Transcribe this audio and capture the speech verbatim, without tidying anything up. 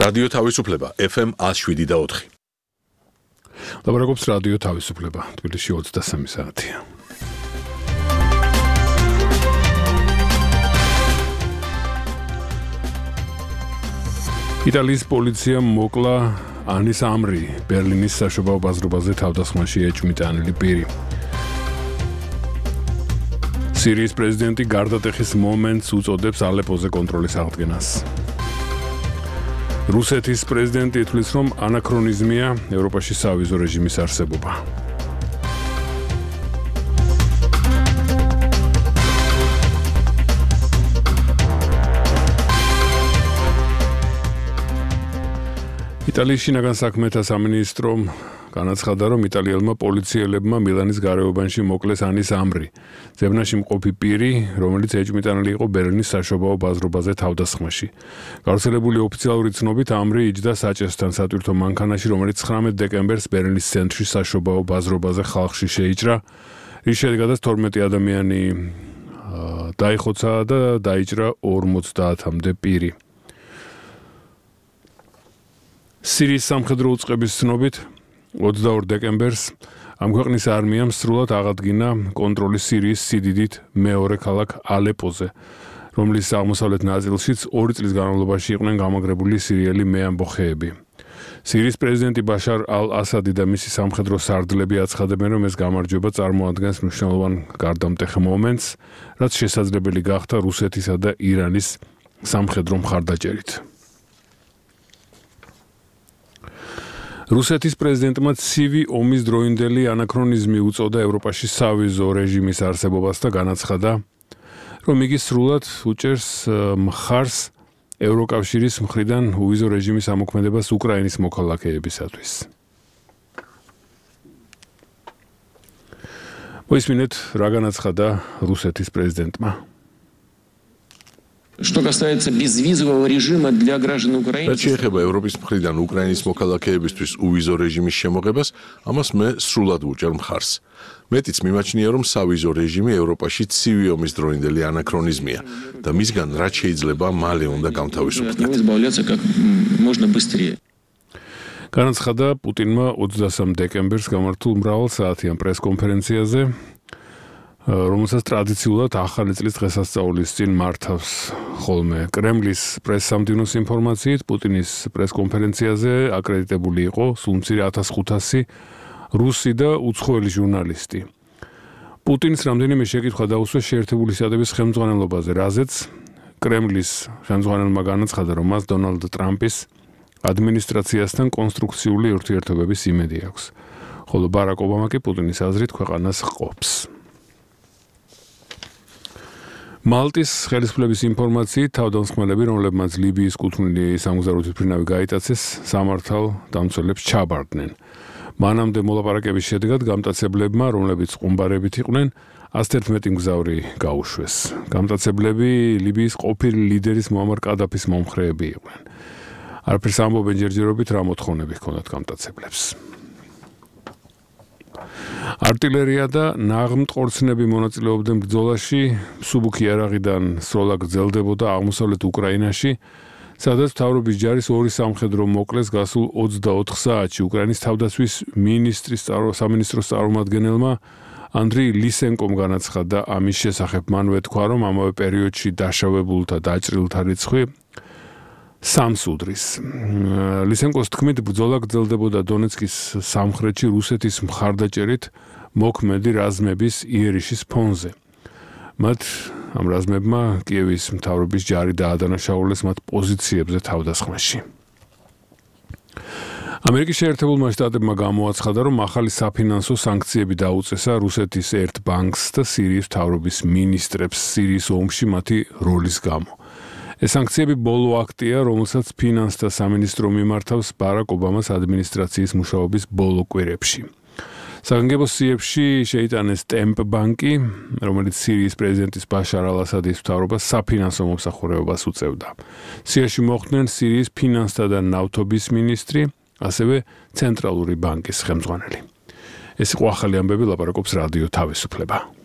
რადიო თავისუფლება F M one oh seven და four. ლაპარაკობს რადიო თავისუფლება თბილისში ოცდასამი საათია. იტალიის პოლიციამ მოკლა ანის ამრი, ბერლინის საშობაო ბაზრობაზე თავდასხმაში ეჭვმიტანილი პირი. სირიის პრეზიდენტი გარდატეხის მომენტს უწოდებს ალეპოზე კონტროლის აღდგენას. რუსეთის პრეზიდენტი ითვლის, რომ ანაქრონიზმია ევროპაში სავიზო რეჟიმის არსებობა. იტალიის შინაგან საქმეთა სამინისტრომ განაცხადა, რომ იტალიელმა პოლიციელებმა მილანის გარეუბანში მოკლეს ანის ამრი, ძებნაში მყოფი პირი, რომელიც ეჭვმიტანილი იყო ბერლინის საშობაო ბაზრობაზე თავდასხმაში. გავრცელებული ოფიციალური ცნობით ამრი იჯდა საჭესთან სატვირთო მანქანაში, რომელიც ცხრამეტ დეკემბერს ბერლინის ცენტრში საშობაო ბაზრობაზე ხალხში შეიჭრა, რის შედეგადაც თორმეტი ადამიანი დაიხოცა და დაიჭრა ორმოცდაათამდე პირი. სირიის სამხედრო უწყების ცნობით ოცდაორ დეკემბერს ამ ქვეყნის არმიამ სრულად აღადგინა კონტროლი სირიის სიდიდით მეორე ქალაქ ალეპოზე, რომლის აღმოსავლეთ ნაწილშიც ორი წლის განმავლობაში იყვნენ გამაგრებული სირიელი მეამბოხეები. სირიის პრეზიდენტი ბაშარ ალ-ასადი და მისი სამხედრო სარდლები აცხადებენ, რომ ეს გამარჯვება წარმოადგენს მნიშვნელოვან გარდამტეხ მომენტს, რაც შესაძლებელი გახდა რუსეთისა და ირანის სამხედრო მხარდაჭერით. რუსეთის პრეზიდენტმა ცივი ომის დროინდელი ანაქრონიზმი უწოდა ევროპაში სავიზო რეჟიმის არსებობას და განაცხადა, რომ იგი სრულად უჭერს მხარს ევროკავშირის მხრიდან უვიზო რეჟიმის ამოქმედებას უკრაინის მოქალაქეებისათვის. მოისმინეთ, რა განაცხადა რუსეთის პრეზიდენტმა. Что касается безвизового режима для граждан Украины, რაც შეეხება ევროპის მხრიდან უკრაინის მოქალაქეებისთვის უვიზო რეჟიმის შემოღებას, ამას მე სრულად ვუჭერ მხარს. მეტიც მიმაჩნია, რომ სავიზო რეჟიმი ევროპაში ცივი ომის დროინდელი ანაქრონიზმია და მისგან რაც შეიძლება მალე უნდა გამთავისუფლდეთ. განაცხადა პუტინმა ოცდასამ დეკემბერს გამართულ მრავალსაათიან პრესკონფერენციაზე, რომელსაც ტრადიციულად ახალი წლის დღესასწაულის წინ მართავს ხოლმე. კრემლის პრესსამდივნოს ინფორმაციით, პუტინის პრესკონფერენციაზე აკრედიტებული იყო სულმცირე ათას ხუთასი რუსი და უცხოელი ჟურნალისტი. პუტინს რამდენიმე შეკითხვა დაუსვეს შეერთებული შტატების ხელმძღვანელობაზე, რაზეც კრემლის ხელმძღვანელმა განაცხადა, რომ მას დონალდ ტრამპის ადმინისტრაციასთან კონსტრუქციული ურთიერთობების იმედი აქვს, ხოლო ბარაკ ობამა კი პუტინის აზრით ქვეყანას ჰყოფს. მალტის ხელისუფლების ინფორმაციით, თავდამსხმელები, რომლებმაც ლიბიის კუთვნილი სამგზავრო თვითმფრინავი გაიტაცეს, სამართალ დამცველებს ჩაბარდნენ. მანამდე მოლაპარაკების შედეგად გამტაცებლებმა, რომლებიც ყუმბარებით იყვნენ, ათს ერთმეტი მგზავრი გაუშვეს. გამტაცებლები ლიბიის ყოფილი ლიდერის მუამარ კადაფის მომხრეები იყვნენ. არაფერს ამბობენ ჯერჯერობით, რა მოთხოვნები ჰქონდათ გამტაცებლებს. არტილერია და ნაღმტყორცნები მონაწილეობდნენ ბრძოლაში, მსუბუქი იარაღიდან სროლა გრძელდებოდა აღმოსავლეთ უკრაინაში, სადაც მთავრობის ჯარის ორი სამხედრო მოკლეს გასულ ოცდაოთხ საათში. უკრაინის თავდაცვის მინისტრის სამინისტროს წარმომადგენელმა ანდრეი ლისენკომ განაცხადა ამის შესახებ. მან ვეთქვა, რომ ამავე პერიოდში დაშავებულთა დაჭრილთა რიცხვი სამს უდრის. ლისენკოს თქმით, ბრძოლა გრძელდებოდა დონეცკის სამხრეთში რუსეთის მხარდაჭერით მოქმედი რაზმების იერიშის ფონზე. მათ ამ რაზმებმა კიევის მთავრობის ჯარი დაადანაშაულეს მათ პოზიციებზე თავდასხმაში. ამერიკის შეერთებულმა შტატებმა გამოაცხადა, რომ ახალი საფინანსო სანქციები დაუწესა რუსეთის ერთ ბანკს და სირიის მთავრობის მინისტრებს სირიის ომში მათი როლის გამო. ეს სანქციები ბოლო აქტია, რომელსაც ფინანსთა სამინისტრო მიმართავს ბარაკ ობამას ადმინისტრაციის მუშაობის ბოლო კვირებში. საგანგებო სიებში შეიტანეს ტემპ ბანკი, რომელიც სირიის პრეზიდენტის ბაშარ ალ-ასადის მთავრობას საფინანსო მომსახურებას უწევდა. სიაში მოხვდნენ სირიის ფინანსთა და ნავთობის მინისტრი, ასევე ცენტრალური ბანკის ხელმძღვანელი. ეს იყო ახალი ამბები, ლაპარაკობს რადიო თავისუფლება.